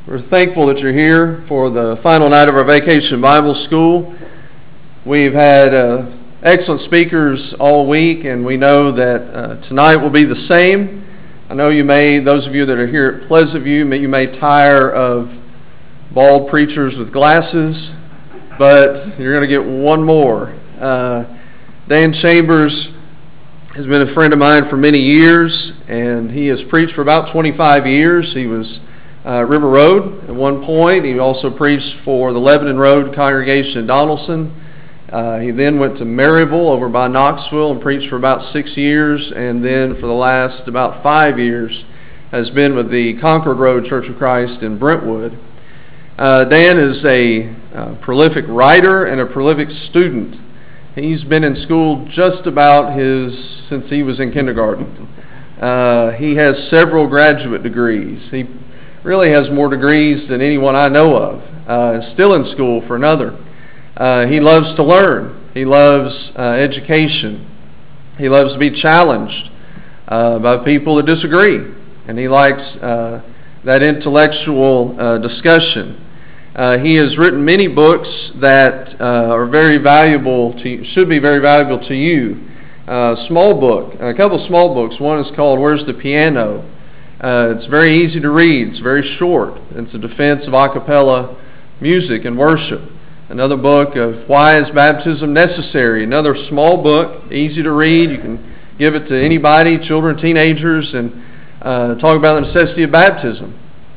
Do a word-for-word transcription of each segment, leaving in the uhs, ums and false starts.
We're thankful that you're here for the final night of our Vacation Bible School. We've had uh, excellent speakers all week, and we know that uh, tonight will be the same. I know you may, those of you that are here at Pleasant View, may, you may tire of bald preachers with glasses, but you're going to get one more. Uh, Dan Chambers has been a friend of mine for many years, and he has preached for about twenty-five years. He was uh, River Road at one point. He also preached for the Lebanon Road congregation in Donaldson. Uh, he then went to Maryville over by Knoxville and preached for about six years, and then for the last about five years has been with the Concord Road Church of Christ in Brentwood. Uh, Dan is a uh, prolific writer and a prolific student. He's been in school just about his since he was in kindergarten. Uh, he has several graduate degrees. He really has more degrees than anyone I know of. Uh, still in school for another. Uh, he loves to learn. He loves uh, education. He loves to be challenged uh, by people that disagree. And he likes uh, that intellectual uh, discussion. Uh, he has written many books that uh, are very valuable to, should be very valuable to you. Uh, small book, a couple of small books. One is called Where's the Piano? Uh, it's very easy to read. It's very short. It's a defense of a cappella music and worship. Another book of Why is Baptism Necessary? Another small book, easy to read. You can give it to anybody, children, teenagers, and uh, talk about the necessity of baptism.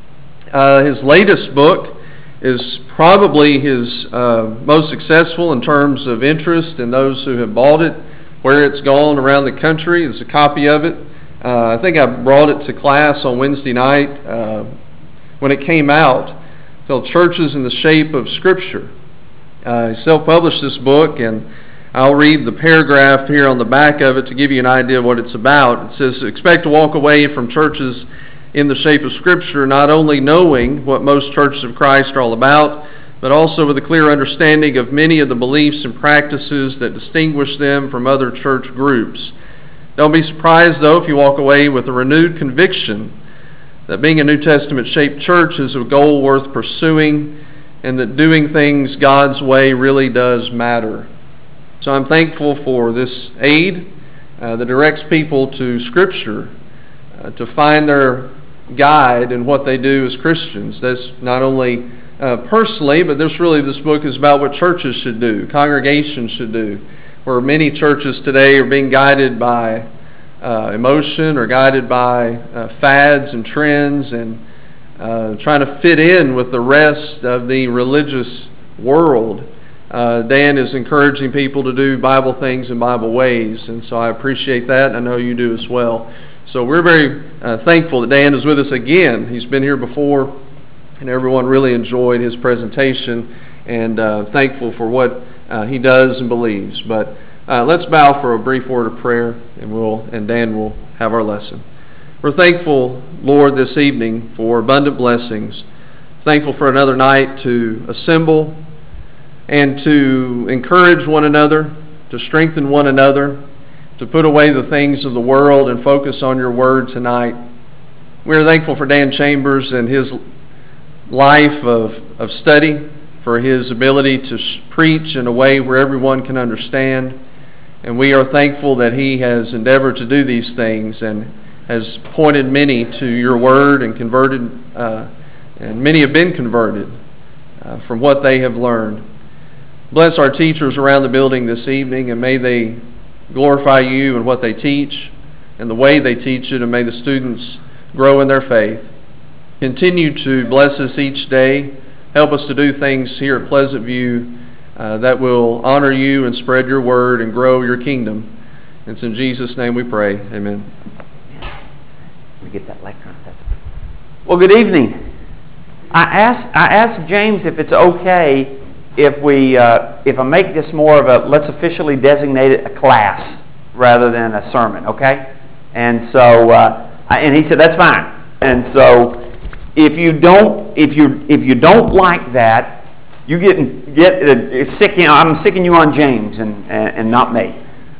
Uh, his latest book is probably his uh, most successful in terms of interest in those who have bought it, where it's gone around the country. There's a copy of it. Uh, I think I brought it to class on Wednesday night uh, when it came out. It's called Churches in the Shape of Scripture. Uh, he self-published this book, and I'll read the paragraph here on the back of it to give you an idea of what it's about. It says, expect to walk away from churches in the shape of Scripture, not only knowing what most churches of Christ are all about, but also with a clear understanding of many of the beliefs and practices that distinguish them from other church groups. Don't be surprised, though, if you walk away with a renewed conviction that being a New Testament-shaped church is a goal worth pursuing, and that doing things God's way really does matter. So I'm thankful for this aid uh, that directs people to Scripture uh, to find their guide in what they do as Christians. That's not only uh, personally, but this really this book is about what churches should do, congregations should do, where many churches today are being guided by uh, emotion or guided by uh, fads and trends and uh, trying to fit in with the rest of the religious world. Uh, Dan is encouraging people to do Bible things in Bible ways, and so I appreciate that, and I know you do as well. So we're very uh, thankful that Dan is with us again. He's been here before, and everyone really enjoyed his presentation, and uh, thankful for what uh, he does and believes. But uh, let's bow for a brief word of prayer, and we'll and Dan will have our lesson. We're thankful, Lord, this evening for abundant blessings. Thankful for another night to assemble and to encourage one another, to strengthen one another, to put away the things of the world and focus on your word tonight. We're thankful for Dan Chambers and his life of, of study, for his ability to preach in a way where everyone can understand. And we are thankful that he has endeavored to do these things and has pointed many to your word and converted, uh, and many have been converted uh, from what they have learned. Bless our teachers around the building this evening, and may they glorify you in what they teach and the way they teach it, and may the students grow in their faith. Continue to bless us each day. Help us to do things here at Pleasant View uh, that will honor you and spread your word and grow your kingdom. It's in Jesus' name we pray. Amen. Let me get that lectern. Well, good evening. I asked I asked James if it's okay if we uh, if I make this more of a, let's officially designate it a class rather than a sermon, okay? And so uh, I, and he said that's fine. And so if you don't if you if you don't like that, you get get uh, sick. You know, I'm sicking you on James and and, and not me.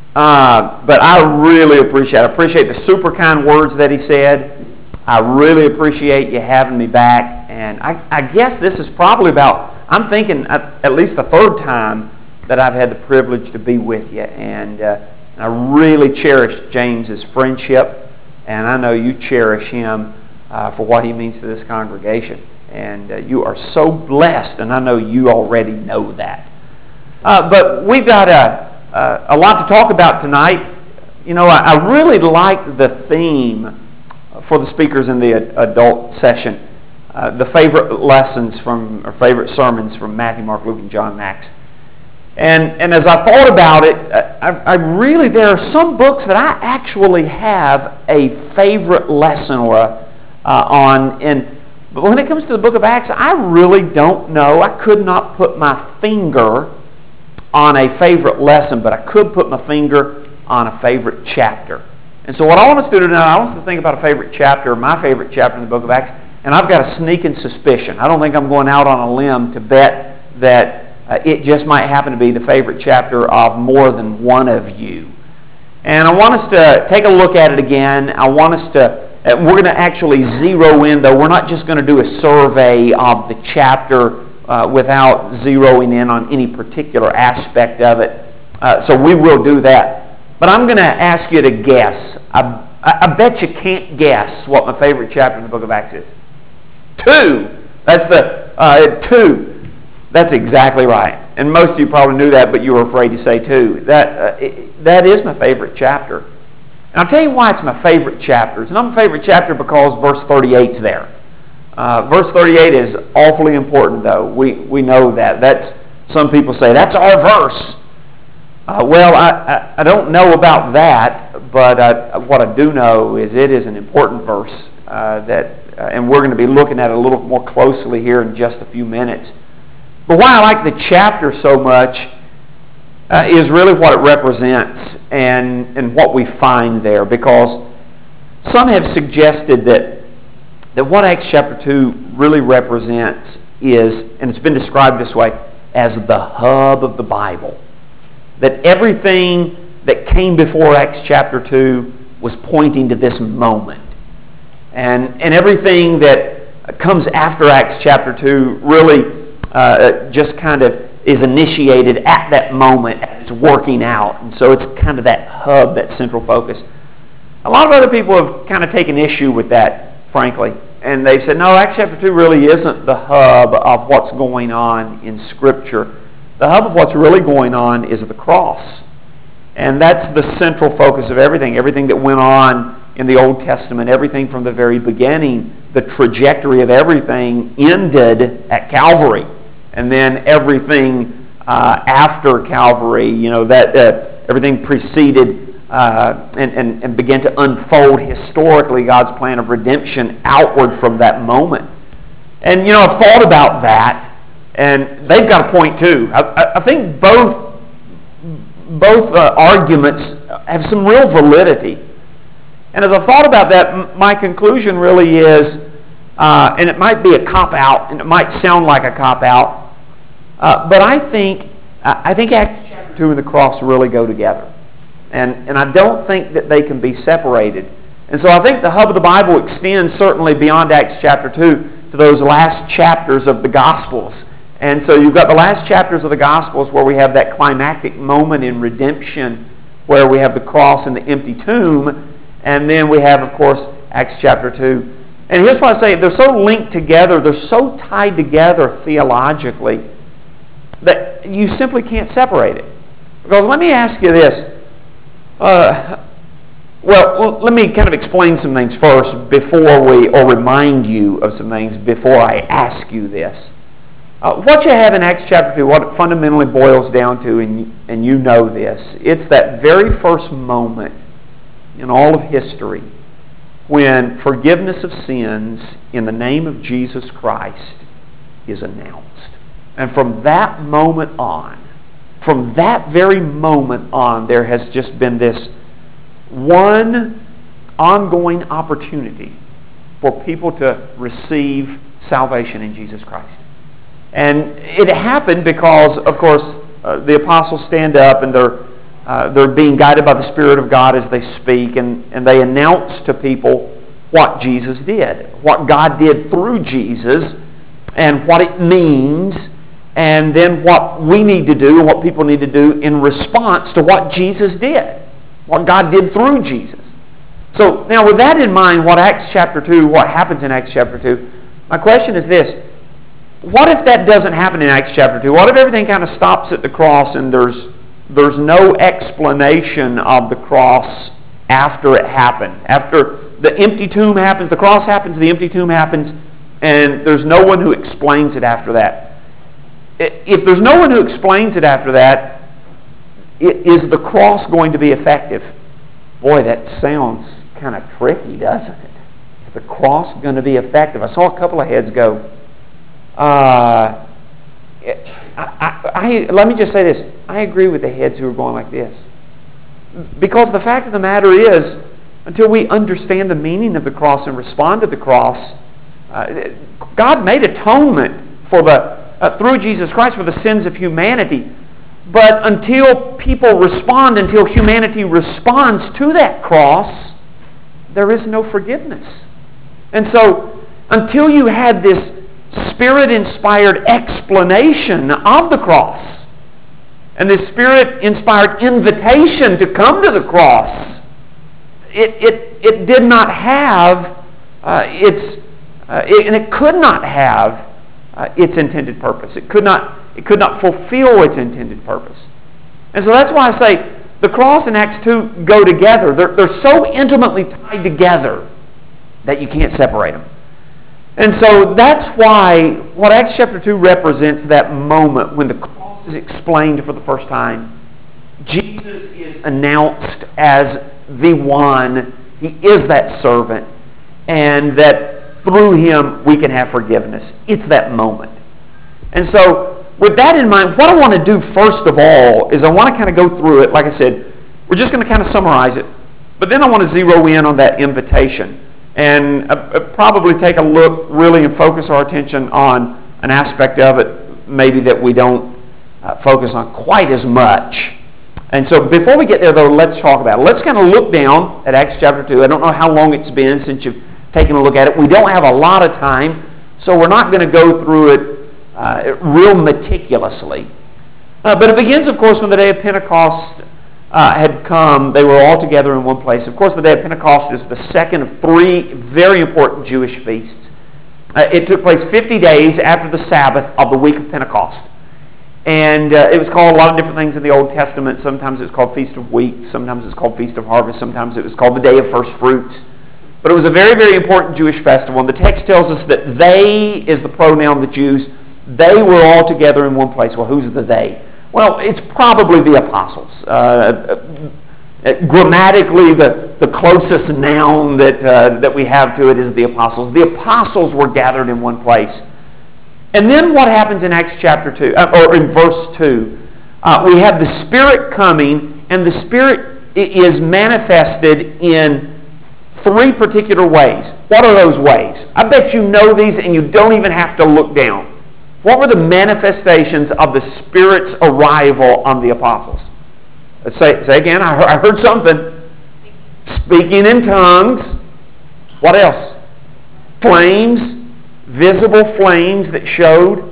Uh, but I really appreciate I appreciate the super kind words that he said. I really appreciate you having me back, And I, I guess this is probably about, I'm thinking at, at least the third time that I've had the privilege to be with you. And uh, I really cherish James's friendship, and I know you cherish him uh, for what he means to this congregation. And uh, you are so blessed, and I know you already know that. Uh, but we've got a, a, a lot to talk about tonight. You know, I, I really like the theme for the speakers in the adult session, uh, the favorite lessons from, or favorite sermons from Matthew, Mark, Luke, and John, and Acts. And, and as I thought about it, I, I really, there are some books that I actually have a favorite lesson or a, uh, on. And, but when it comes to the book of Acts, I really don't know. I could not put my finger on a favorite lesson, but I could put my finger on a favorite chapter. And so what I want us to do tonight, I want us to think about a favorite chapter, my favorite chapter in the book of Acts. And I've got a sneaking suspicion. I don't think I'm going out on a limb to bet that Uh, it just might happen to be the favorite chapter of more than one of you. And I want us to take a look at it again. I want us to, uh, we're going to actually zero in, though. We're not just going to do a survey of the chapter uh, without zeroing in on any particular aspect of it. Uh, so we will do that. But I'm going to ask you to guess. I, I, I bet you can't guess what my favorite chapter in the book of Acts is. Two. That's the, uh, two. That's exactly right. And most of you probably knew that, but you were afraid to say two. That, uh, it, that is my favorite chapter. And I'll tell you why it's my favorite chapter. It's not my favorite chapter because verse thirty-eight is there. Uh, verse thirty-eight is awfully important, though. We, we know that. That's, some people say, that's our verse. Uh, well, I, I, I don't know about that, but I, what I do know is it is an important verse, uh, that, uh, and we're going to be looking at it a little more closely here in just a few minutes. But why I like the chapter so much uh, is really what it represents and, and what we find there. Because some have suggested that, that what Acts chapter two really represents is, and it's been described this way, as the hub of the Bible. That everything that came before Acts chapter two was pointing to this moment. And, and everything that comes after Acts chapter two really Uh, just kind of is initiated at that moment as it's working out. And so it's kind of that hub, that central focus. A lot of other people have kind of taken issue with that, frankly. And they've said, no, Acts chapter two really isn't the hub of what's going on in Scripture. The hub of what's really going on is the cross. And that's the central focus of everything. Everything that went on in the Old Testament, everything from the very beginning, the trajectory of everything ended at Calvary. And then everything uh, after Calvary, you know, that uh, everything preceded uh, and, and, and began to unfold historically God's plan of redemption outward from that moment. And, you know, I've thought about that, and they've got a point too. I, I think both, both uh, arguments have some real validity. And as I've thought about that, my conclusion really is, uh, and it might be a cop-out, and it might sound like a cop-out, Uh, but I think I think Acts chapter two and the cross really go together. And, and I don't think that they can be separated. And so I think the hub of the Bible extends certainly beyond Acts chapter two to those last chapters of the Gospels. And so you've got the last chapters of the Gospels where we have that climactic moment in redemption where we have the cross and the empty tomb. And then we have, of course, Acts chapter two. And here's what I say. They're so linked together. They're so tied together theologically that you simply can't separate it. Because let me ask you this. Uh, well, let me kind of explain some things first before we, or remind you of some things before I ask you this. Uh, what you have in Acts chapter two, what it fundamentally boils down to, and, and you know this, it's that very first moment in all of history when forgiveness of sins in the name of Jesus Christ is announced. And from that moment on, from that very moment on, there has just been this one ongoing opportunity for people to receive salvation in Jesus Christ. And it happened because, of course, uh, the apostles stand up and they're, uh, they're being guided by the Spirit of God as they speak, and, and they announce to people what Jesus did, what God did through Jesus and what it means, and then what we need to do and what people need to do in response to what Jesus did, what God did through Jesus. So now with that in mind, what Acts chapter two, what happens in Acts chapter two, my question is this: what if that doesn't happen in Acts chapter two? What if everything kind of stops at the cross and there's there's no explanation of the cross after it happened? After the empty tomb happens, the cross happens, the empty tomb happens, and there's no one who explains it after that. If there's no one who explains it after that, is the cross going to be effective? Boy, that sounds kind of tricky, doesn't it? Is the cross going to be effective? I saw a couple of heads go. Uh, I, I, I, let me just say this. I agree with the heads who are going like this. Because the fact of the matter is, until we understand the meaning of the cross and respond to the cross, uh, God made atonement for the uh, through Jesus Christ for the sins of humanity. But until people respond, until humanity responds to that cross, there is no forgiveness. And so, until you had this Spirit-inspired explanation of the cross, and this Spirit-inspired invitation to come to the cross, it, it, it did not have uh, its, uh, it, and it could not have uh, its intended purpose. It could not It could not fulfill its intended purpose. And so that's why I say the cross and Acts two go together. They're, they're so intimately tied together that you can't separate them. And so that's why what Acts chapter two represents, that moment when the cross is explained for the first time. Jesus is announced as the one. He is that servant. And that through him we can have forgiveness. It's that moment. And so with that in mind, what I want to do first of all is I want to kind of go through it. Like I said, we're just going to kind of summarize it. But then I want to zero in on that invitation and uh, probably take a look really and focus our attention on an aspect of it maybe that we don't uh, focus on quite as much. And so before we get there, though, let's talk about it. Let's kind of look down at Acts chapter two. I don't know how long it's been since you've taken a look at it. We don't have a lot of time, so we're not going to go through it Uh, real meticulously. Uh, but it begins, of course, when the day of Pentecost uh, had come. They were all together in one place. Of course, the day of Pentecost is the second of three very important Jewish feasts. Uh, it took place fifty days after the Sabbath of the week of Pentecost. And uh, it was called a lot of different things in the Old Testament. Sometimes it was called Feast of Weeks. Sometimes it was called Feast of Harvest. Sometimes it was called the Day of First Fruits. But it was a very, very important Jewish festival. And the text tells us that they is the pronoun, the Jews. They were all together in one place. Well, who's the they? Well, it's probably the apostles. Uh, uh, grammatically, the, the closest noun that, uh, that we have to it is the apostles. The apostles were gathered in one place. And then what happens in Acts chapter two, uh, or in verse two? Uh, we have the Spirit coming, and the Spirit is manifested in three particular ways. What are those ways? I bet you know these and you don't even have to look down. What were the manifestations of the Spirit's arrival on the apostles? Let's say, say again, I heard, I heard something. Speaking in tongues. What else? Flames, visible flames that showed.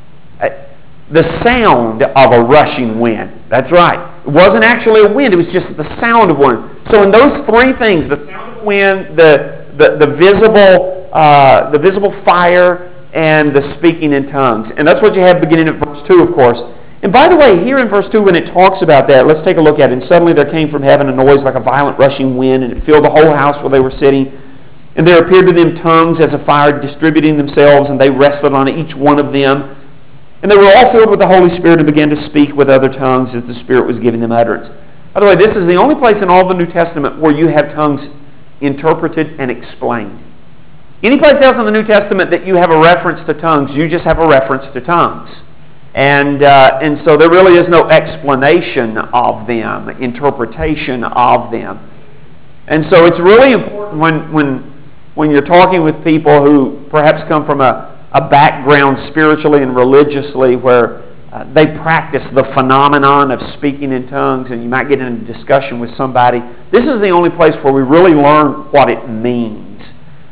The sound of a rushing wind. That's right. It wasn't actually a wind, it was just the sound of one. So in those three things, the sound of wind, the, the, the, visible, uh, the visible fire, and the speaking in tongues. And that's what you have beginning at verse two, of course. And by the way, here in verse two, when it talks about that, let's take a look at it. And suddenly there came from heaven a noise like a violent rushing wind, and it filled the whole house where they were sitting. And there appeared to them tongues as a fire distributing themselves, and they rested on each one of them. And they were all filled with the Holy Spirit and began to speak with other tongues as the Spirit was giving them utterance. By the way, this is the only place in all the New Testament where you have tongues interpreted and explained. Any place else in the New Testament that you have a reference to tongues, you just have a reference to tongues. And, uh, and so there really is no explanation of them, interpretation of them. And so it's really important when, when, when you're talking with people who perhaps come from a, a background spiritually and religiously where uh, they practice the phenomenon of speaking in tongues, and you might get in a discussion with somebody. This is the only place where we really learn what it means.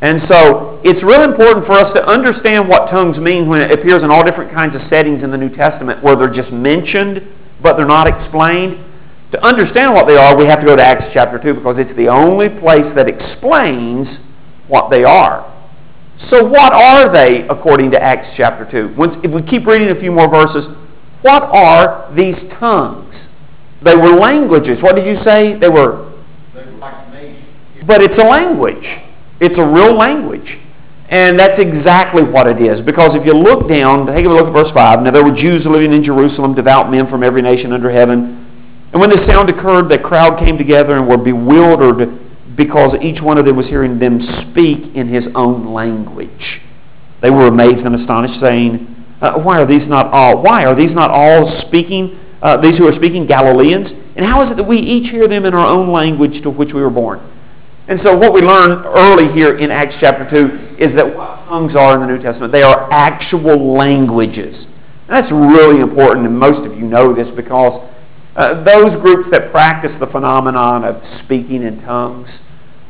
And so it's really important for us to understand what tongues mean when it appears in all different kinds of settings in the New Testament where they're just mentioned but they're not explained. To understand what they are, we have to go to Acts chapter two because it's the only place that explains what they are. So what are they according to Acts chapter two? Once, if we keep reading a few more verses, what are these tongues? They were languages. What did you say? They were... They were like nations. But it's a language. It's a real language. And that's exactly what it is. Because if you look down, take a look at verse five. Now there were Jews living in Jerusalem, devout men from every nation under heaven. And when this sound occurred, the crowd came together and were bewildered because each one of them was hearing them speak in his own language. They were amazed and astonished, saying, uh, "Why are these not all? Why are these not all speaking? Uh, these who are speaking Galileans? And how is it that we each hear them in our own language to which we were born?" And so what we learn early here in Acts chapter two is that what tongues are in the New Testament, they are actual languages. And that's really important, and most of you know this because uh, those groups that practice the phenomenon of speaking in tongues,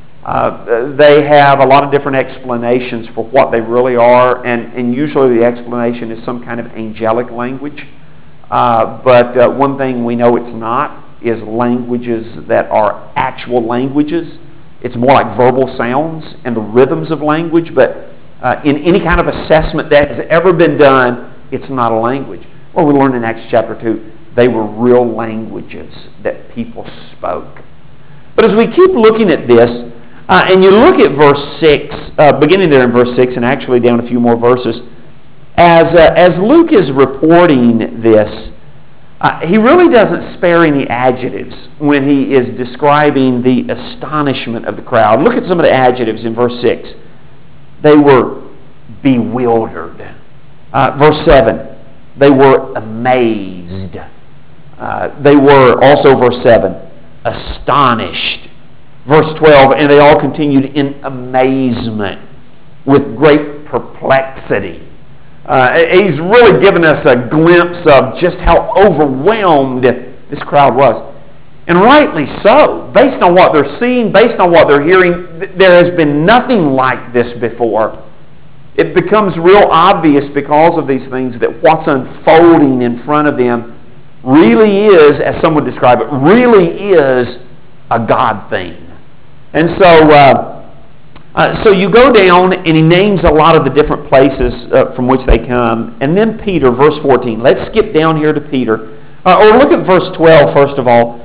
uh, they have a lot of different explanations for what they really are, and, and usually the explanation is some kind of angelic language. Uh, but uh, one thing we know it's not is languages that are actual languages. It's more like verbal sounds and the rhythms of language, but uh, in any kind of assessment that has ever been done, it's not a language. Well, we learned in Acts chapter two, they were real languages that people spoke. But as we keep looking at this, uh, and you look at verse six, uh, beginning there in verse six, and actually down a few more verses, as, uh, as Luke is reporting this, Uh, he really doesn't spare any adjectives when he is describing the astonishment of the crowd. Look at some of the adjectives in verse six. They were bewildered. Uh, verse seven, they were amazed. Uh, they were, also verse seven, astonished. Verse twelve, and they all continued in amazement with great perplexity. Uh, he's really given us a glimpse of just how overwhelmed this crowd was. And rightly so. Based on what they're seeing, based on what they're hearing, th- there has been nothing like this before. It becomes real obvious because of these things that what's unfolding in front of them really is, as some would describe it, really is a God thing. And so... Uh, Uh, so you go down and he names a lot of the different places uh, from which they come. And then Peter, verse fourteen. Let's skip down here to Peter. Uh, or look at verse twelve first of all.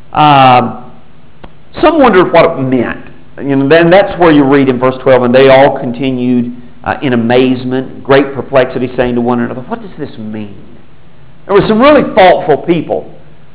Uh, some wondered what it meant. You know, then that's where you read in verse twelve, and they all continued uh, in amazement, great perplexity, saying to one another, "What does this mean?" There were some really thoughtful people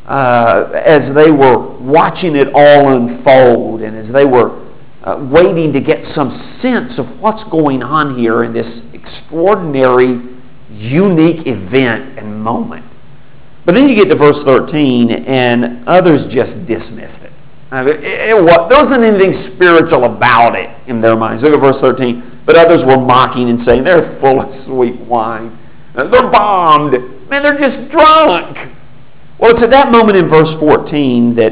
uh, as they were watching it all unfold and as they were Uh, waiting to get some sense of what's going on here in this extraordinary, unique event and moment. But then you get to verse thirteen, and others just dismissed it. I mean, it, it what, there wasn't anything spiritual about it in their minds. Look at verse thirteen. But others were mocking and saying, "They're full of sweet wine. They're bombed. Man, they're just drunk." Well, it's at that moment in verse fourteen that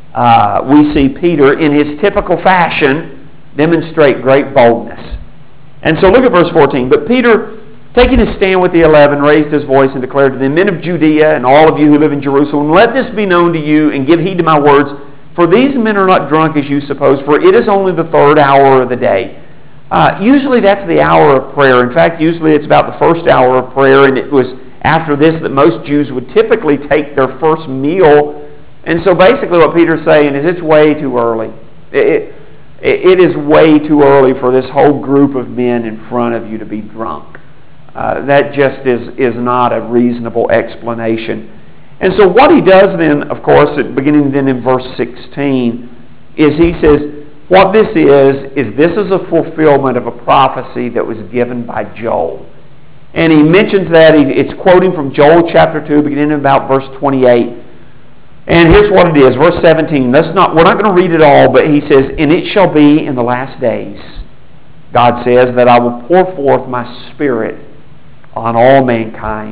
Uh, we see Peter, in his typical fashion, demonstrate great boldness. And so look at verse fourteen. But Peter, taking his stand with the eleven, raised his voice and declared to them, "Men of Judea and all of you who live in Jerusalem, let this be known to you and give heed to my words. For these men are not drunk as you suppose, for it is only the third hour of the day." Uh, usually that's the hour of prayer. In fact, usually it's about the first hour of prayer, and it was after this that most Jews would typically take their first meal. And so basically what Peter's saying is it's way too early. It, it, it is way too early for this whole group of men in front of you to be drunk. Uh, that just is, is not a reasonable explanation. And so what he does then, of course, beginning then in verse sixteen, is he says, what this is, is this is a fulfillment of a prophecy that was given by Joel. And he mentions that, he, it's quoting from Joel chapter two, beginning in about verse twenty-eight. And here's what it is, verse seventeen. That's not, we're not going to read it all, but he says, "And it shall be in the last days, God says, that I will pour forth my Spirit on all mankind.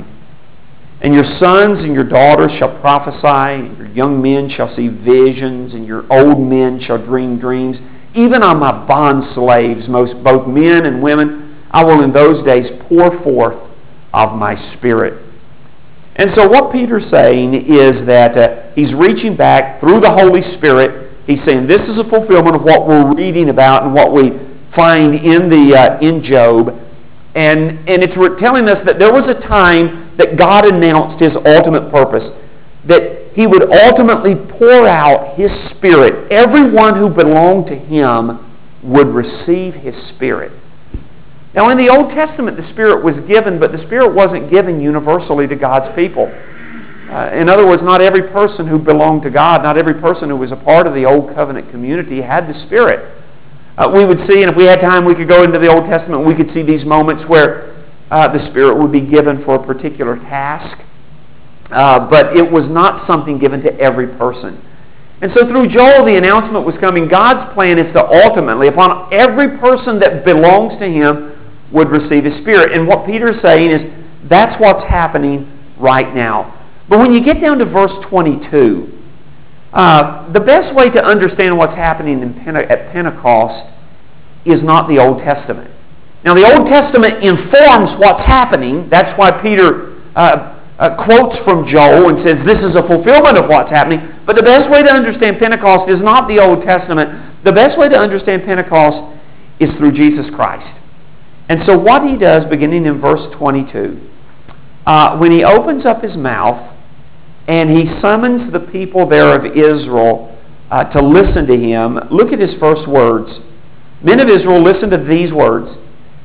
And your sons and your daughters shall prophesy, and your young men shall see visions, and your old men shall dream dreams. even on my bond slaves, most both men and women, I will in those days pour forth of my Spirit. And so what Peter's saying is that uh, he's reaching back through the Holy Spirit. He's saying this is a fulfillment of what we're reading about and what we find in the uh, in Job. And, and it's telling us that there was a time that God announced His ultimate purpose, that He would ultimately pour out His Spirit. Everyone who belonged to Him would receive His Spirit. Now in the Old Testament the Spirit was given, but the Spirit wasn't given universally to God's people. Uh, in other words, not every person who belonged to God, not every person who was a part of the Old Covenant community had the Spirit. Uh, we would see, and if we had time we could go into the Old Testament and we could see these moments where uh, the Spirit would be given for a particular task. Uh, but it was not something given to every person. And so through Joel the announcement was coming. God's plan is to ultimately, upon every person that belongs to Him, would receive His Spirit. And what Peter is saying is that's what's happening right now. But when you get down to verse twenty-two, uh, the best way to understand what's happening in Pente- at Pentecost is not the Old Testament. Now the Old Testament informs what's happening. That's why Peter uh, uh, quotes from Joel and says this is a fulfillment of what's happening. But the best way to understand Pentecost is not the Old Testament. The best way to understand Pentecost is through Jesus Christ. And so what He does, beginning in verse twenty-two, uh, when He opens up His mouth and He summons the people there of Israel uh, to listen to Him, look at His first words. Men of Israel, listen to these words.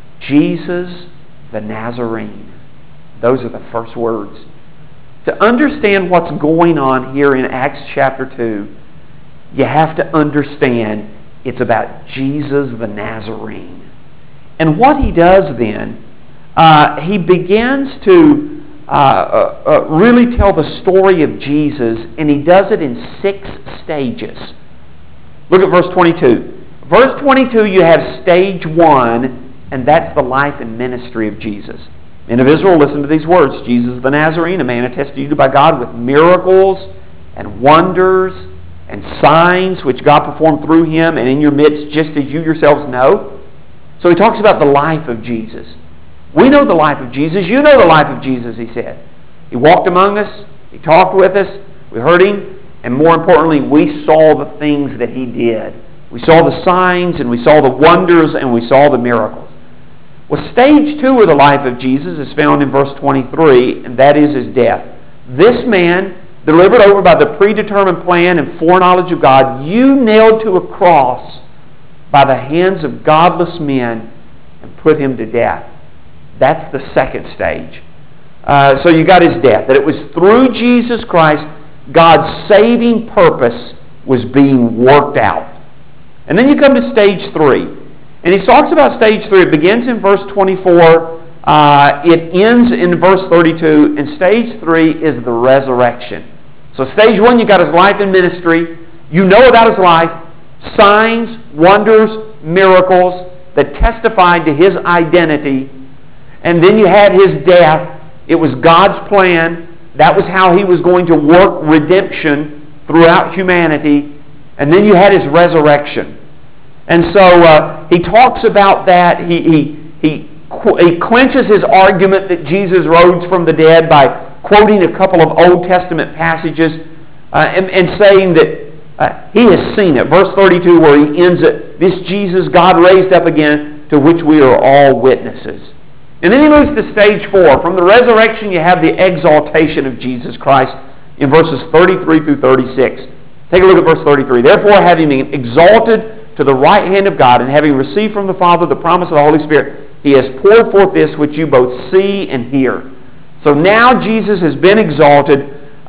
Jesus the Nazarene. Those are the first words. To understand what's going on here in Acts chapter two, you have to understand it's about Jesus the Nazarene. And what He does then, uh, He begins to uh, uh, uh, really tell the story of Jesus, and He does it in six stages. Look at verse twenty-two. Verse twenty-two, you have stage one, and that's the life and ministry of Jesus. Men of Israel, listen to these words. Jesus the Nazarene, a man attested to you by God with miracles and wonders and signs which God performed through Him and in your midst, just as you yourselves know. So He talks about the life of Jesus. We know the life of Jesus. You know the life of Jesus, He said. He walked among us. He talked with us. We heard Him. And more importantly, we saw the things that He did. We saw the signs, and we saw the wonders, and we saw the miracles. Well, stage two of the life of Jesus is found in verse twenty-three, and that is His death. This man, delivered over by the predetermined plan and foreknowledge of God, you nailed to a cross by the hands of godless men and put Him to death. That's the second stage. Uh, so you got His death. That it was through Jesus Christ, God's saving purpose was being worked out. And then you come to stage three. And He talks about stage three. It begins in verse twenty-four. Uh, it ends in verse thirty-two. And stage three is the resurrection. So stage one, you got His life and ministry. You know about His life. Signs, wonders, miracles that testified to His identity. And then you had His death. It was God's plan. That was how He was going to work redemption throughout humanity. And then you had His resurrection. And so uh, He talks about that. He, he, he, he clinches His argument that Jesus rose from the dead by quoting a couple of Old Testament passages uh, and, and saying that Uh, he has seen it. Verse thirty-two where He ends it. This Jesus God raised up again, to which we are all witnesses. And then He moves to stage four. From the resurrection you have the exaltation of Jesus Christ in verses thirty-three through thirty-six. Take a look at verse thirty-three. Therefore, having been exalted to the right hand of God, and having received from the Father the promise of the Holy Spirit, He has poured forth this which you both see and hear. So now Jesus has been exalted.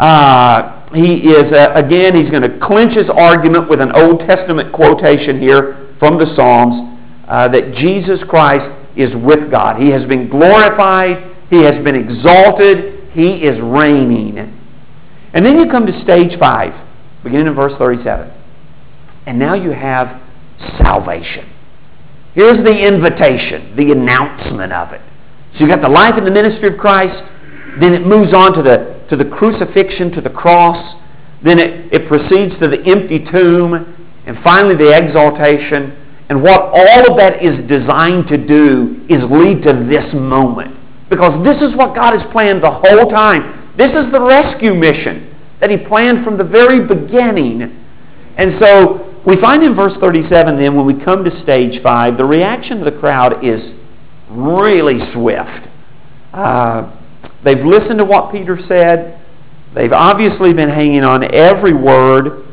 Uh, He is, uh, again, He's going to clinch His argument with an Old Testament quotation here from the Psalms uh, that Jesus Christ is with God. He has been glorified. He has been exalted. He is reigning. And then you come to stage five, beginning in verse thirty-seven. And now you have salvation. Here's the invitation, the announcement of it. So you've got the life and the ministry of Christ. Then it moves on to the to the crucifixion, to the cross. Then it, it proceeds to the empty tomb. and finally the exaltation. And what all of that is designed to do is lead to this moment. Because this is what God has planned the whole time. This is the rescue mission that He planned from the very beginning. And so we find in verse thirty-seven then, when we come to stage five, the reaction of the crowd is really swift. Uh, they've listened to what Peter said. They've obviously been hanging on every word.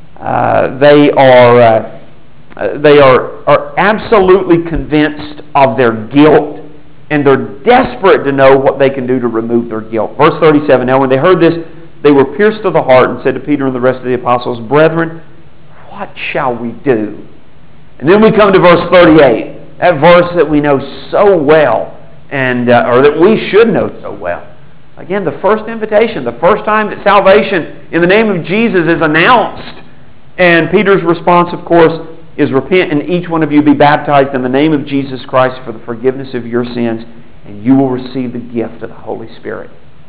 Uh, they are, uh, they are, are absolutely convinced of their guilt, and they're desperate to know what they can do to remove their guilt. Verse thirty-seven, now when they heard this, they were pierced to the heart and said to Peter and the rest of the apostles, "Brethren, what shall we do?" And then we come to verse thirty-eight, that verse that we know so well, and uh, or that we should know so well. Again, the first invitation, the first time that salvation in the name of Jesus is announced. And Peter's response, of course, is repent and each one of you be baptized in the name of Jesus Christ for the forgiveness of your sins, and you will receive the gift of the Holy Spirit.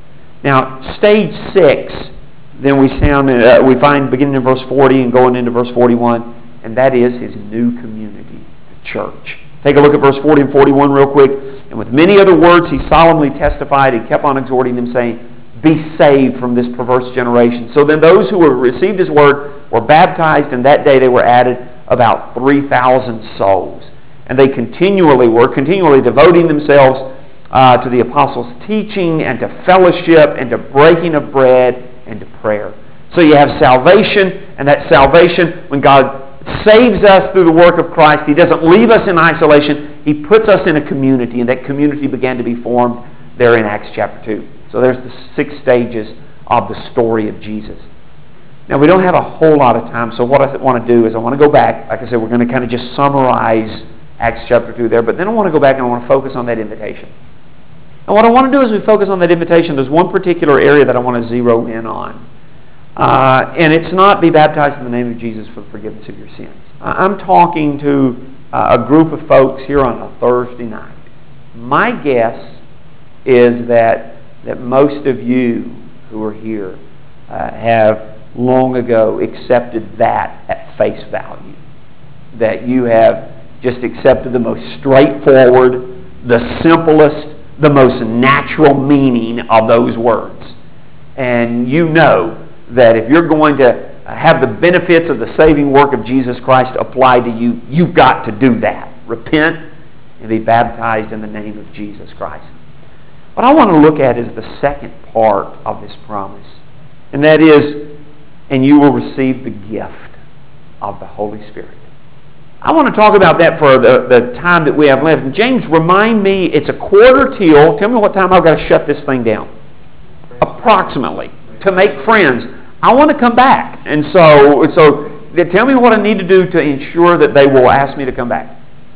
Now, stage six, then we sound uh, we find beginning in verse forty and going into verse forty-one, and that is His new community, the church. Take a look at verse forty and forty-one real quick. And with many other words he solemnly testified and kept on exhorting them, saying, "Be saved from this perverse generation." So then those who were received His word were baptized, and that day they were added about three thousand souls. And they continually were continually devoting themselves uh, to the apostles' teaching and to fellowship and to breaking of bread and to prayer. So you have salvation, and that salvation, when God saves us through the work of Christ, He doesn't leave us in isolation. He puts us in a community, and that community began to be formed there in Acts chapter two. So there's the six stages of the story of Jesus. Now, we don't have a whole lot of time, so what I want to do is I want to go back. Like I said, we're going to kind of just summarize Acts chapter two there, but then I want to go back and I want to focus on that invitation. And what I want to do as we focus on that invitation, there's one particular area that I want to zero in on. Uh, and it's not be baptized in the name of Jesus for the forgiveness of your sins. I'm talking to uh, a group of folks here on a Thursday night. My guess is that, that most of you who are here uh, have long ago accepted that at face value. That you have just accepted the most straightforward, the simplest, the most natural meaning of those words. And you know that if you're going to have the benefits of the saving work of Jesus Christ applied to you, you've got to do that. Repent and be baptized in the name of Jesus Christ. What I want to look at is the second part of this promise. And that is, and you will receive the gift of the Holy Spirit. I want to talk about that for the, the time that we have left. And James, remind me, it's a quarter till. Tell me what time I've got to shut this thing down. Approximately. To make friends. I want to come back. And so, so tell me what I need to do to ensure that they will ask me to come back.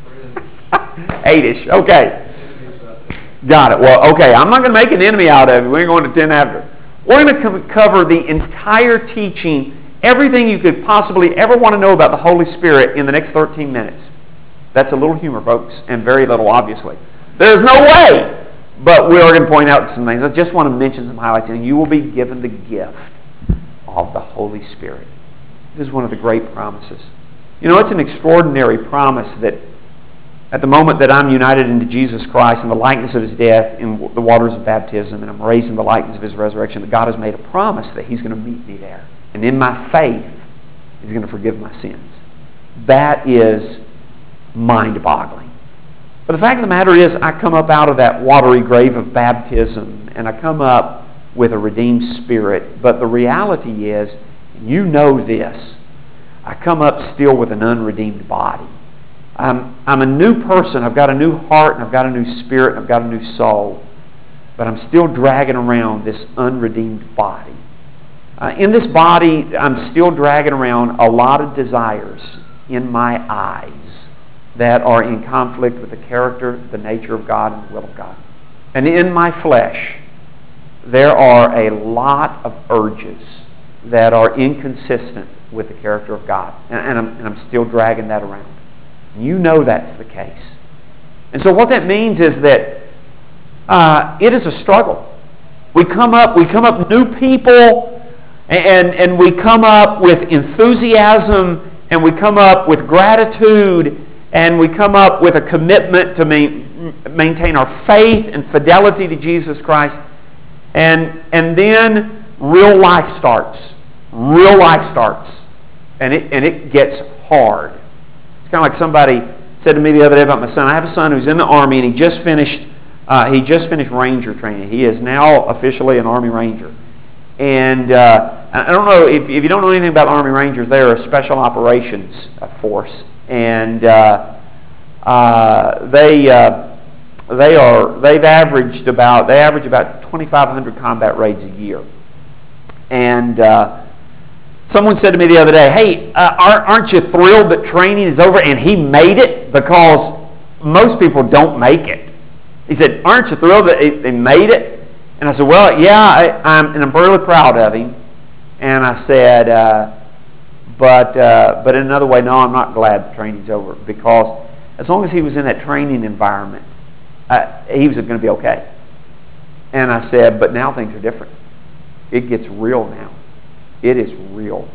Eight-ish. Okay. Got it. Well, okay. I'm not going to make an enemy out of it. We ain't going to ten after. We're going to cover the entire teaching, everything you could possibly ever want to know about the Holy Spirit in the next thirteen minutes. That's a little humor, folks, and very little, obviously. There's no way, but we are going to point out some things. I just want to mention some highlights, and you will be given the gift of the Holy Spirit. This is one of the great promises. You know, it's an extraordinary promise that at the moment that I'm united into Jesus Christ in the likeness of His death in the waters of baptism, and I'm raised in the likeness of His resurrection, that God has made a promise that He's going to meet me there. And in my faith, He's going to forgive my sins. That is mind-boggling. But the fact of the matter is, I come up out of that watery grave of baptism, and I come up with a redeemed spirit. But the reality is, you know this, I come up still with an unredeemed body. I'm, I'm a new person. I've got a new heart, and I've got a new spirit, and I've got a new soul. But I'm still dragging around this unredeemed body. Uh, in this body, I'm still dragging around a lot of desires in my eyes that are in conflict with the character, the nature of God, and the will of God. And in my flesh, there are a lot of urges that are inconsistent with the character of God. And, and, I'm, and I'm still dragging that around. You know that's the case. And so what that means is that uh, it is a struggle. We come up, we come up new people, and, and we come up with enthusiasm and we come up with gratitude, and we come up with a commitment to main, maintain our faith and fidelity to Jesus Christ. And, and then real life starts. Real life starts. And it, and it gets hard. It's kind of like somebody said to me the other day about my son. I have a son who's in the Army, and he just finished uh, he just finished Ranger training. He is now officially an Army Ranger. And uh, I don't know, if, if you don't know anything about Army Rangers, they are a special operations force. And uh, uh, they uh, they are they've averaged about they average about twenty-five hundred combat raids a year. And uh, someone said to me the other day, "Hey, uh, aren't you thrilled that training is over?" And he made it, because most people don't make it. He said, "Aren't you thrilled that they made it?" And I said, "Well, yeah, I, I'm, and I'm really proud of him." And I said, uh, "But uh, but in another way, no, I'm not glad the training's over, because as long as he was in that training environment, uh, he was going to be okay." And I said, "But now things are different. It gets real now. It is real.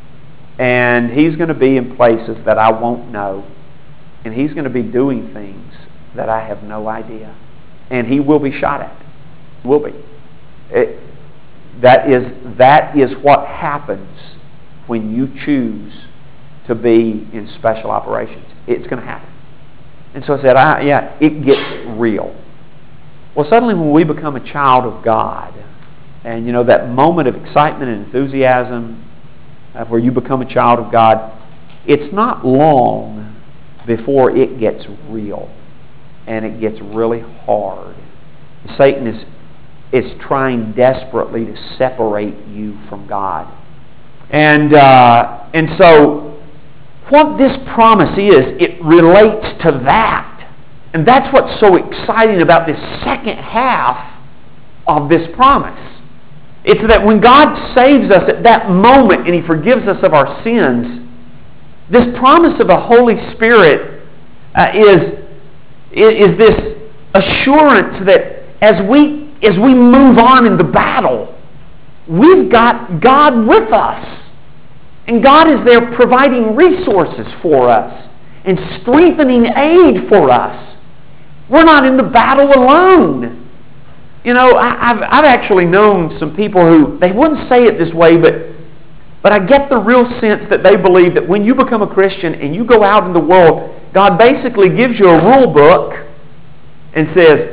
And he's going to be in places that I won't know, and he's going to be doing things that I have no idea, and he will be shot at. Will be. It, that is that is what happens when you choose to be in special operations. It's going to happen." And so I said, I, "Yeah, it gets real." Well, suddenly when we become a child of God, and you know that moment of excitement and enthusiasm, uh, where you become a child of God, it's not long before it gets real, and it gets really hard. Satan is is trying desperately to separate you from God. And, uh, and so what this promise is, it relates to that. And that's what's so exciting about this second half of this promise. It's that when God saves us at that moment and He forgives us of our sins, this promise of the Holy Spirit uh, is, is this assurance that as we As we move on in the battle, we've got God with us. And God is there providing resources for us and strengthening aid for us. We're not in the battle alone. You know, I, I've, I've actually known some people who, they wouldn't say it this way, but, but I get the real sense that they believe that when you become a Christian and you go out in the world, God basically gives you a rule book and says,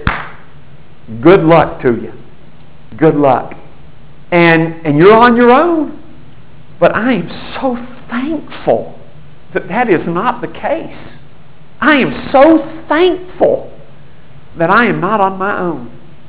"Good luck to you. Good luck." And, and you're on your own. But I am so thankful that that is not the case. I am so thankful that I am not on my own.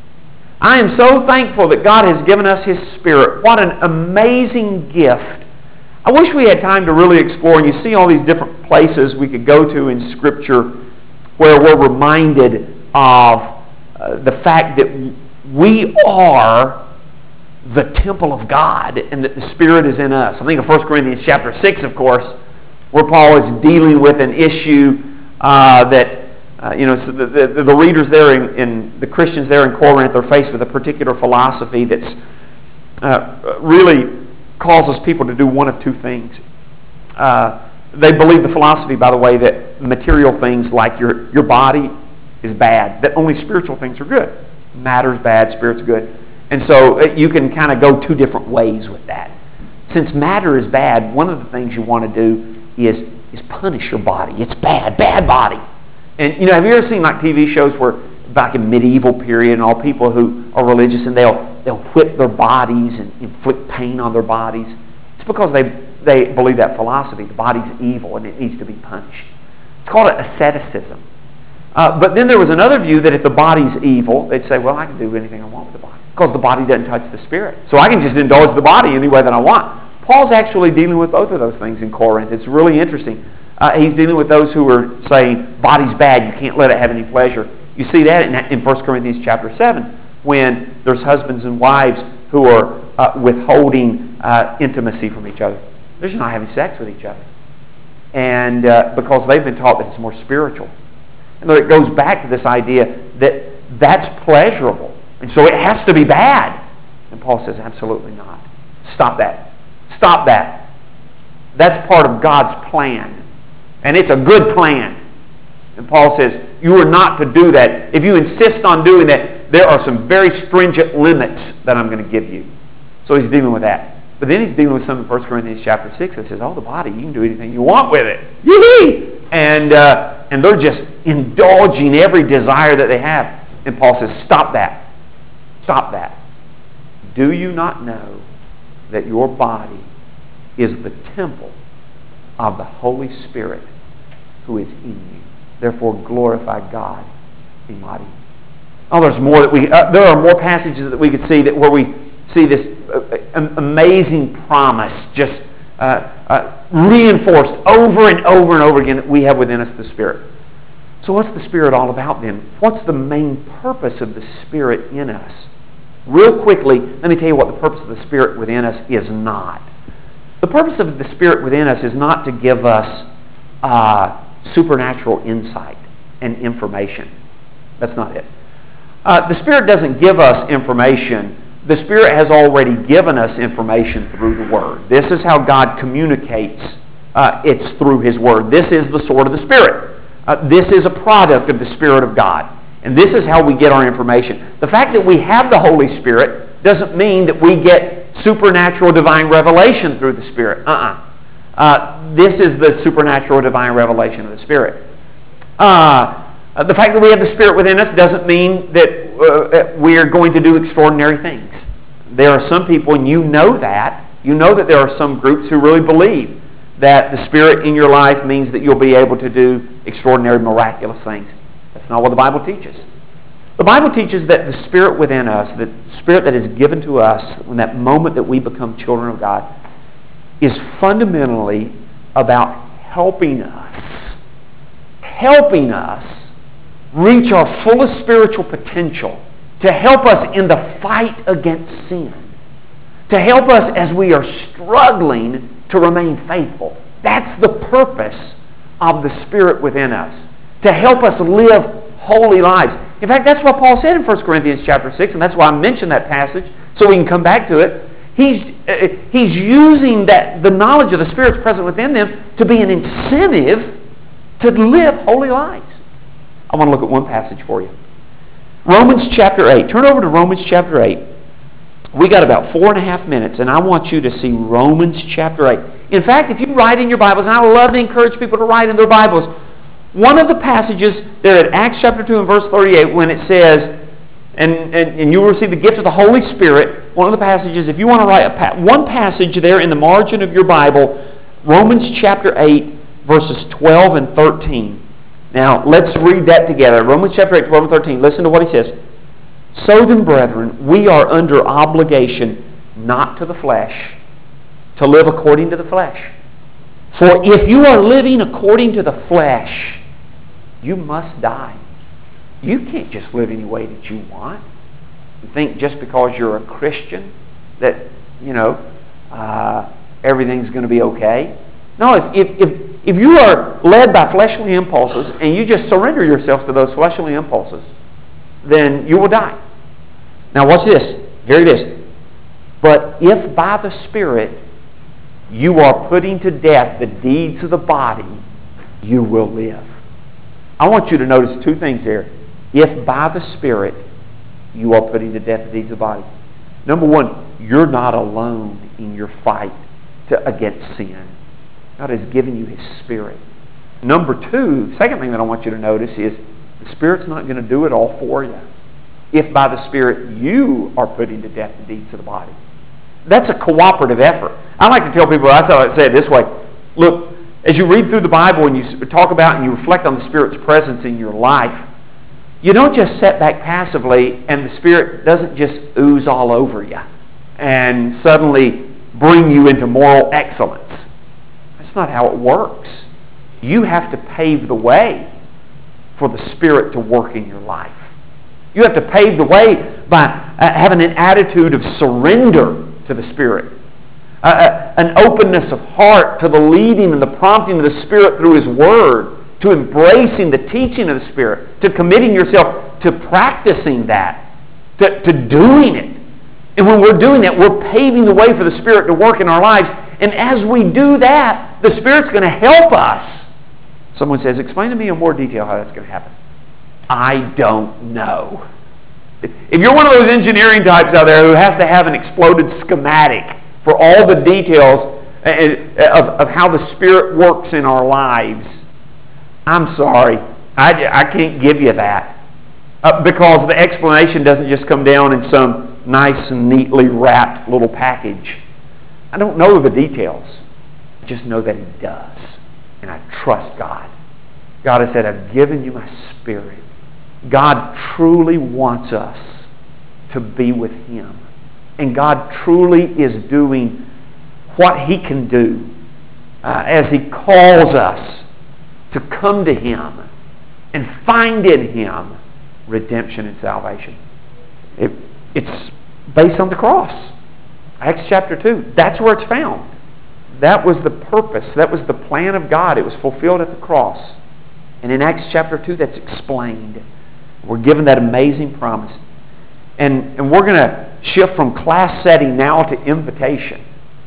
I am so thankful that God has given us His Spirit. What an amazing gift. I wish we had time to really explore, and you see all these different places we could go to in Scripture where we're reminded of Uh, the fact that we are the temple of God and that the Spirit is in us. I think of First Corinthians chapter six, of course, where Paul is dealing with an issue uh, that, uh, you know, so the, the, the readers there, in, in the Christians there in Corinth are faced with a particular philosophy that's uh, really causes people to do one of two things. Uh, they believe the philosophy, by the way, that material things like your, your body is bad, that only spiritual things are good. Matter's bad, spirit's good. And so you can kind of go two different ways with that. Since matter is bad, one of the things you want to do is, is punish your body. It's bad, bad body. And you know, have you ever seen like T V shows where back in medieval period and all people who are religious and they'll they'll whip their bodies and inflict pain on their bodies? It's because they, they believe that philosophy. The body's evil and it needs to be punished. It's called asceticism. Uh, but then there was another view that if the body's evil, they'd say, well, I can do anything I want with the body because the body doesn't touch the spirit. So I can just indulge the body any way that I want. Paul's actually dealing with both of those things in Corinth. It's really interesting. Uh, he's dealing with those who are saying, body's bad, you can't let it have any pleasure. You see that in, in First Corinthians chapter seven, when there's husbands and wives who are uh, withholding uh, intimacy from each other. They're just not having sex with each other. And uh, because they've been taught that it's more spiritual. And it goes back to this idea that that's pleasurable. And so it has to be bad. And Paul says, absolutely not. Stop that. Stop that. That's part of God's plan. And it's a good plan. And Paul says, you are not to do that. If you insist on doing that, there are some very stringent limits that I'm going to give you. So he's dealing with that. But then he's dealing with some in First Corinthians chapter six that says, oh, the body, you can do anything you want with it. Yee-hee! And, uh, and they're just indulging every desire that they have. And Paul says, stop that. Stop that. Do you not know that your body is the temple of the Holy Spirit who is in you? Therefore glorify God in body. Oh, there's more that we. Uh, there are more passages that we could see that where we see this uh, amazing promise just uh, uh, reinforced over and over and over again that we have within us the Spirit. So what's the Spirit all about then? What's the main purpose of the Spirit in us? Real quickly, let me tell you what the purpose of the Spirit within us is not. The purpose of the Spirit within us is not to give us uh, supernatural insight and information. That's not it. Uh, the Spirit doesn't give us information. The Spirit has already given us information through the Word. This is how God communicates. Uh, it's through His Word. This is the sword of the Spirit. Uh, this is a product of the Spirit of God. And this is how we get our information. The fact that we have the Holy Spirit doesn't mean that we get supernatural divine revelation through the Spirit. Uh-uh. Uh, this is the supernatural divine revelation of the Spirit. Uh, the fact that we have the Spirit within us doesn't mean that uh, we are going to do extraordinary things. There are some people, and you know that, you know that there are some groups who really believe that the Spirit in your life means that you'll be able to do extraordinary, miraculous things. That's not what the Bible teaches. The Bible teaches that the Spirit within us, the Spirit that is given to us in that moment that we become children of God, is fundamentally about helping us, helping us reach our fullest spiritual potential, to help us in the fight against sin, to help us as we are struggling to remain faithful. That's the purpose of the Spirit within us, to help us live holy lives. In fact, that's what Paul said in First Corinthians chapter six, and that's why I mentioned that passage, so we can come back to it. He's, uh, he's using that the knowledge of the Spirit's present within them to be an incentive to live holy lives. I want to look at one passage for you. Romans chapter eight. Turn over to Romans chapter eight. We got about four and a half minutes, and I want you to see Romans chapter eight. In fact, if you write in your Bibles, and I love to encourage people to write in their Bibles, one of the passages there at Acts chapter two and verse thirty-eight, when it says, and, and, and you will receive the gift of the Holy Spirit, one of the passages, if you want to write a pa- one passage there in the margin of your Bible, Romans chapter eight, verses twelve and thirteen. Now, let's read that together. Romans chapter eight, twelve and thirteen. Listen to what he says. So then, brethren, we are under obligation not to the flesh, to live according to the flesh. For if you are living according to the flesh, you must die. You can't just live any way that you want. You think just because you're a Christian that, you know, uh, everything's going to be okay. No, if, if, if, if you are led by fleshly impulses and you just surrender yourself to those fleshly impulses, then you will die. Now watch this. Here it is. But if by the Spirit you are putting to death the deeds of the body, you will live. I want you to notice two things there. If by the Spirit you are putting to death the deeds of the body. Number one, you're not alone in your fight to, against sin. God has given you His Spirit. Number two, the second thing that I want you to notice is the Spirit's not going to do it all for you. If by the Spirit you are putting to death the deeds of the body. That's a cooperative effort. I like to tell people, I thought I'd say it this way. Look, as you read through the Bible and you talk about and you reflect on the Spirit's presence in your life, you don't just sit back passively and the Spirit doesn't just ooze all over you and suddenly bring you into moral excellence. That's not how it works. You have to pave the way for the Spirit to work in your life. You have to pave the way by uh, having an attitude of surrender to the Spirit. Uh, uh, an openness of heart to the leading and the prompting of the Spirit through His Word. To embracing the teaching of the Spirit. To committing yourself to practicing that. To, to doing it. And when we're doing that, we're paving the way for the Spirit to work in our lives. And And as we do that, the Spirit's going to help us. Someone says, explain to me in more detail how that's going to happen. I don't know. If you're one of those engineering types out there who has to have an exploded schematic for all the details of, of how the Spirit works in our lives, I'm sorry. I, I can't give you that. Uh, because the explanation doesn't just come down in some nice and neatly wrapped little package. I don't know the details. I just know that He does. And I trust God. God has said, I've given you my Spirit. God truly wants us to be with Him. And God truly is doing what He can do uh, as He calls us to come to Him and find in Him redemption and salvation. It, it's based on the cross. Acts chapter two. That's where it's found. That was the purpose. That was the plan of God. It was fulfilled at the cross. And in Acts chapter two, that's explained. We're given that amazing promise. And, and we're going to shift from class setting now to invitation.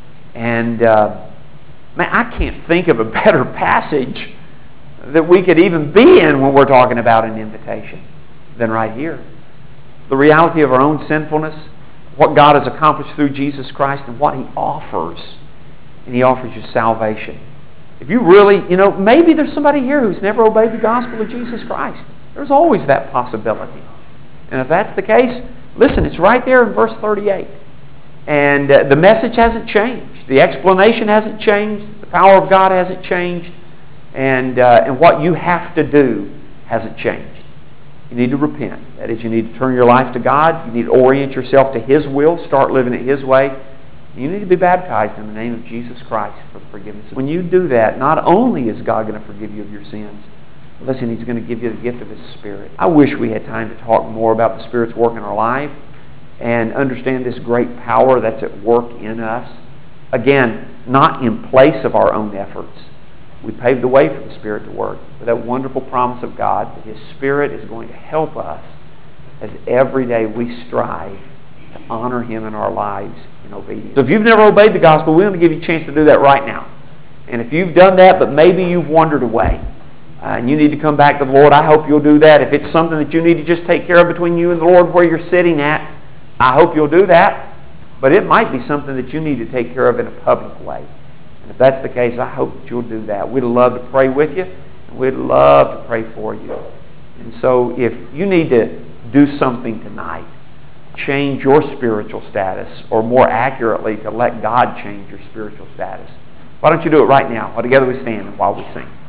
And uh, man, I can't think of a better passage that we could even be in when we're talking about an invitation than right here. The reality of our own sinfulness, what God has accomplished through Jesus Christ, and what He offers. And He offers you salvation. If you really, you know, maybe there's somebody here who's never obeyed the gospel of Jesus Christ. There's always that possibility. And if that's the case, listen, it's right there in verse thirty-eight. And uh, the message hasn't changed. The explanation hasn't changed. The power of God hasn't changed. And, uh, and what you have to do hasn't changed. You need to repent. That is, you need to turn your life to God. You need to orient yourself to His will. Start living it His way. You need to be baptized in the name of Jesus Christ for the forgiveness. When you do that, not only is God going to forgive you of your sins, listen, He's going to give you the gift of His Spirit. I wish we had time to talk more about the Spirit's work in our life and understand this great power that's at work in us. Again, not in place of our own efforts. We paved the way for the Spirit to work with that wonderful promise of God that His Spirit is going to help us as every day we strive to honor Him in our lives in obedience. So if you've never obeyed the gospel, we want to give you a chance to do that right now. And if you've done that, but maybe you've wandered away, uh, and you need to come back to the Lord, I hope you'll do that. If it's something that you need to just take care of between you and the Lord where you're sitting at, I hope you'll do that. But it might be something that you need to take care of in a public way. And if that's the case, I hope that you'll do that. We'd love to pray with you. And we'd love to pray for you. And so if you need to do something tonight, change your spiritual status, or more accurately, to let God change your spiritual status, why don't you do it right now while together we stand and while we sing.